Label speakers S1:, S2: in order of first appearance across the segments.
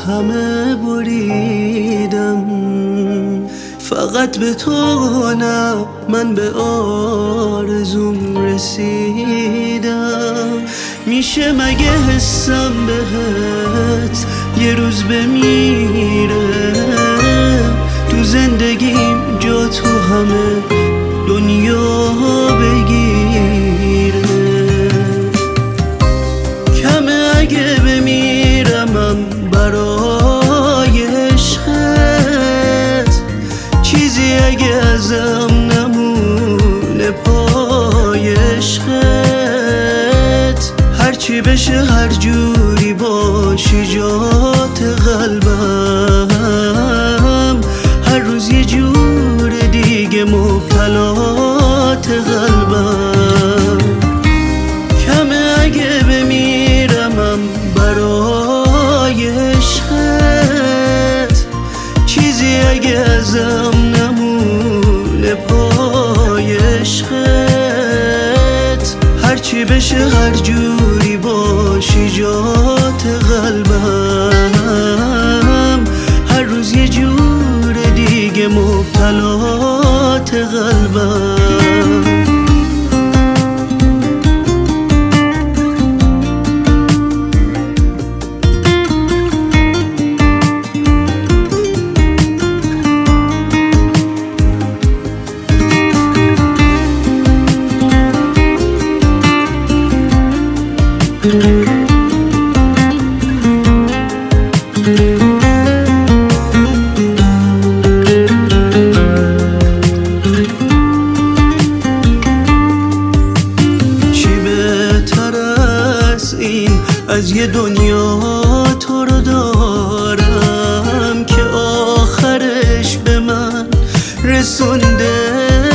S1: همه بریدم، فقط به تو نه، من به آرزوم رسیدم. میشه مگه حسم بهت یه روز بمیره؟ تو زندگیم جا تو همه دنیا بگیره. کمه اگه بمیرمم برای عشقت، چیزی اگه ازم نمونه پای عشقت. هرچی بشه هر جوری باشی جات قلبم، هر روز یه جور دیگه مبتلات قلبم. کمه اگه بمیرمم برای عشقت، چیزی اگه ازم نمونه پای عشقت. هرچی بشه هر جوری باشی جات قلبم، هر روز یه جور دیگه مبتلات قلبم. از یه دنیا تو رو دارم که آخرش به من رسونده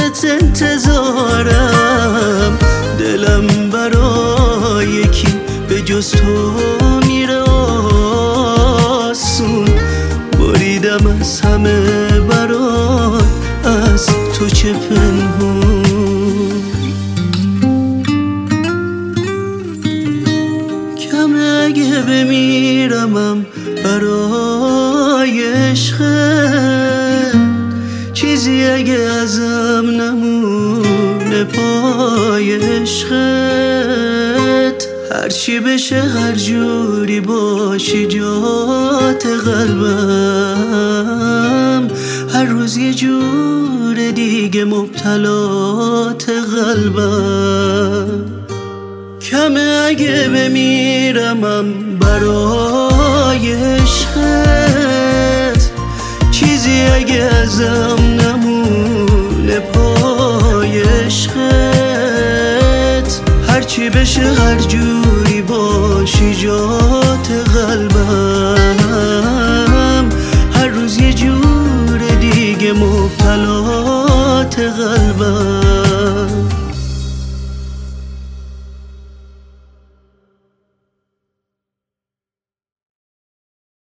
S1: انتظارم. دلم برای کی به جز تو میره آسون، بریدم از همه برات، از تو چه پنهون. اگه بمیرمم برای عشقت، چیزی اگه ازم نمونه پای عشقت. هرچی بشه هر جوری باشی جات قلبم، هر روز یه جور دیگه مبتلات قلبم. کمه اگه بمیرمم برای عشقت، چیزی اگه ازم نمونه پای عشقت. هرچی بشه هر جوری باشی جات قلبم، هر روز یه جور دیگه مبتلات قلبم.